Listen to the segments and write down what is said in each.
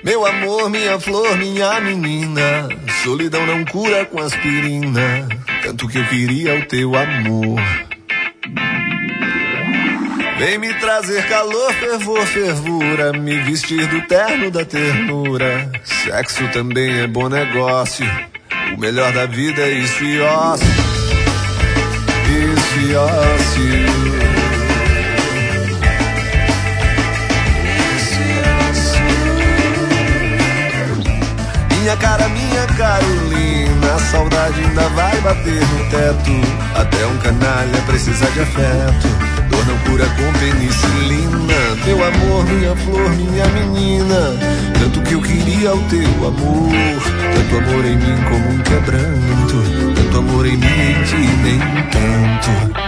Meu amor, minha flor, minha menina, solidão não cura com aspirina, tanto que eu queria o teu amor. Vem me trazer calor, fervor, fervura, me vestir do terno da ternura. Sexo também é bom negócio, o melhor da vida é isso e ócio. Isso e ócio. Minha cara, minha Carolina, a saudade ainda vai bater no teto. Até um canalha precisa de afeto, dor não cura com penicilina. Meu amor, minha flor, minha menina, tanto que eu queria o teu amor. Tanto amor em mim como um quebranto, tanto amor em mim, em ti nem tanto.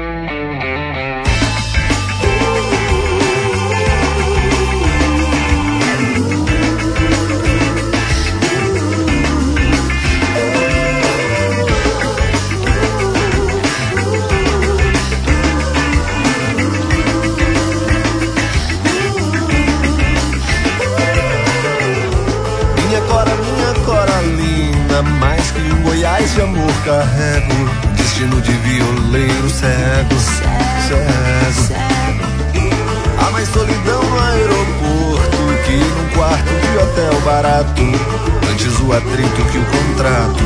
Mais que um Goiás de amor carrego, destino de violeiro cego, cego. Há mais solidão no aeroporto que num quarto de hotel barato, antes o atrito que o contrato.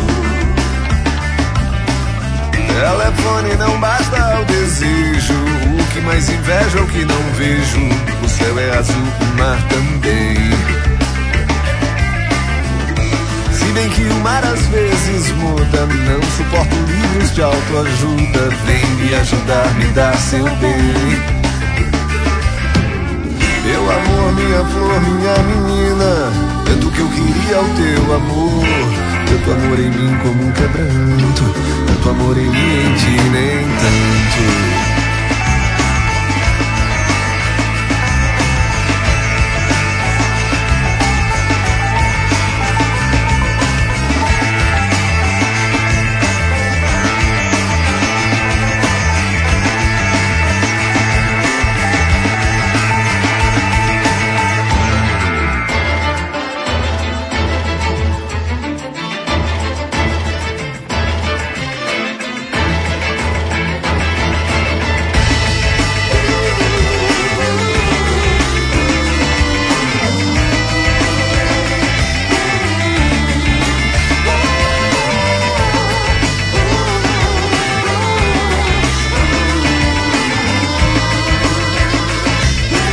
Telefone não basta ao desejo, o que mais invejo é o que não vejo. O céu é azul, o mar também. Se bem que o mar às vezes muda, não suporto livros de autoajuda. Vem me ajudar, me dar seu bem. Meu amor, minha flor, minha menina, tanto que eu queria o teu amor. Tanto amor em mim como um quebranto, tanto amor em mim, em ti nem tanto.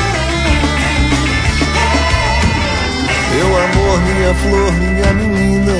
Minha flor, minha menina,